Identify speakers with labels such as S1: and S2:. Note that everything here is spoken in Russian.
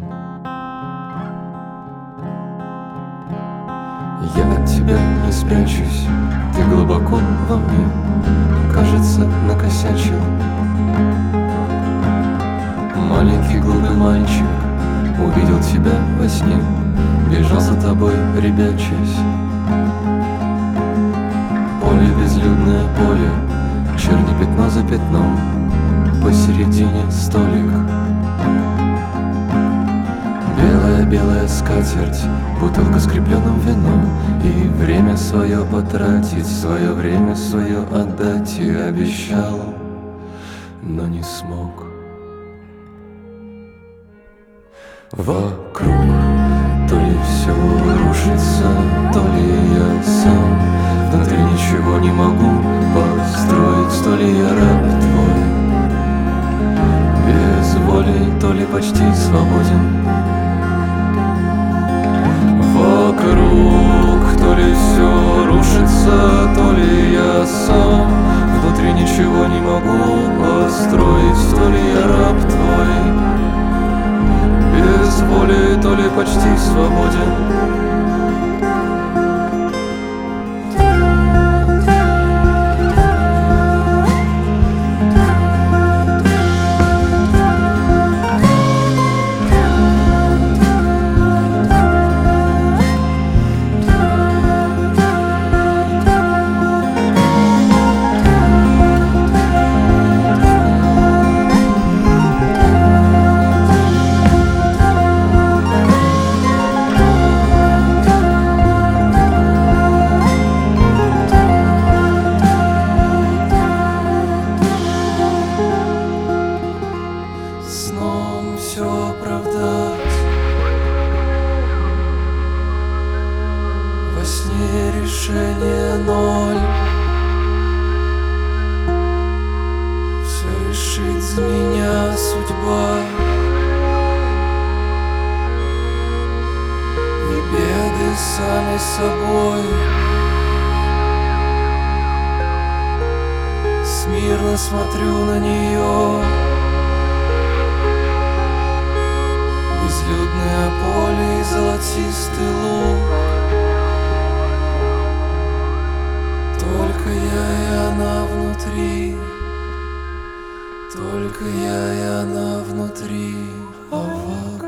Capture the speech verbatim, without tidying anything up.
S1: Я от тебя не спрячусь, ты глубоко во мне, кажется, накосячил. Маленький глупый мальчик увидел тебя во сне, бежал за тобой, ребячась. Поле, безлюдное поле, черни пятно за пятном, посередине столик. Белая-белая скатерть, бутылка с крепленным вином. И время свое потратить, свое время свое отдать и обещал, но не смог. Вокруг то ли все рушится, то ли я сам внутри ничего не могу построить, то ли я раб твой, без воли, то ли почти свободен. Вокруг то ли все рушится, то ли я сам внутри ничего не могу построить, то ли я раб твой, без воли, то ли почти свободен. Сном все оправдать, во сне решение ноль, все решит за меня судьба, и беды сами собой. Смирно смотрю на нее, безлюдное поле и золотистый луг. Только я и она внутри, только я и она внутри, а вокруг